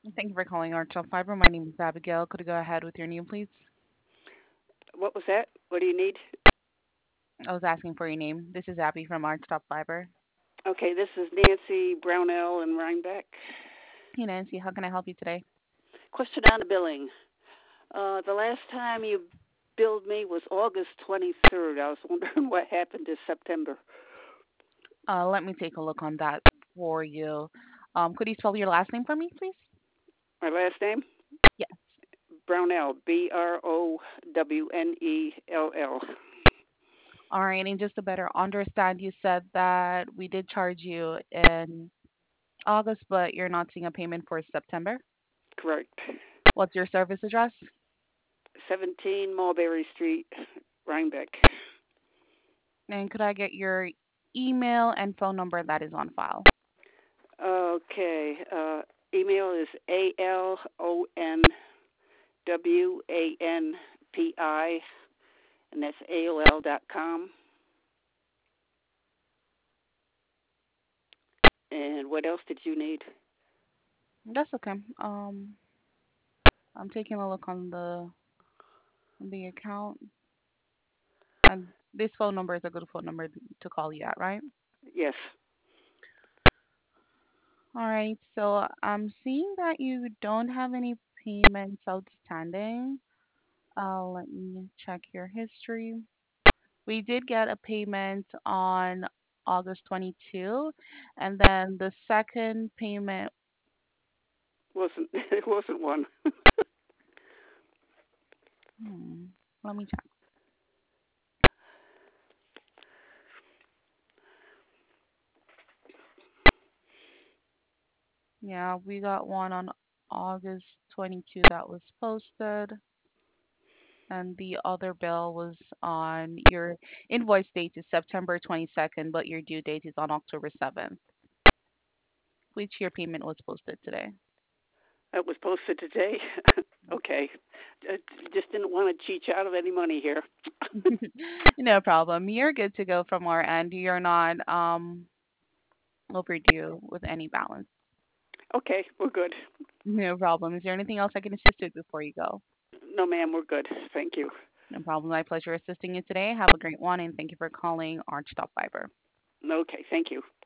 Thank you for calling Arch Fiber. My name is Abigail. Could you go ahead with your name, please? What was that? What do you need? I was asking for your name. This is Abby from Arch Fiber. Okay, this is Nancy Brownell and Rhinebeck. Hey, Nancy, how can I help you today? Question on the billing. The last time you billed me was August 23rd. I was wondering what happened to September. Let me take a look on that for you. Could you spell your last name for me, please? My last name? Yes. Brownell. Brownell. All right, and just to better understand, you said that we did charge you in August, but you're not seeing a payment for September. Correct. What's your service address? 17 Mulberry Street, Rhinebeck. And could I get your email and phone number that is on file? Okay. Email is ALONWANPI, and that's AOL.com. And what else did you need? That's okay. I'm taking a look on the account, and this phone number is a good phone number to call you at, right? Yes. All right. So I'm seeing that you don't have any payments outstanding. Let me check your history. We did get a payment on August 22, and then the second payment. Wasn't it wasn't one. Hmm, let me check. Yeah, we got one on August 22 that was posted, and the other bill was on your invoice date is September 22nd, but your due date is on October 7th, which your payment was posted today. That was posted today. Okay. Uh, just didn't want to cheat you out of any money here. No problem. You're good to go from our end. You're not overdue with any balance. Okay, we're good. No problem. Is there anything else I can assist with before you go? No, ma'am, we're good. Thank you. No problem. My pleasure assisting you today. Have a great one, and thank you for calling Arch Fiber. Okay, thank you.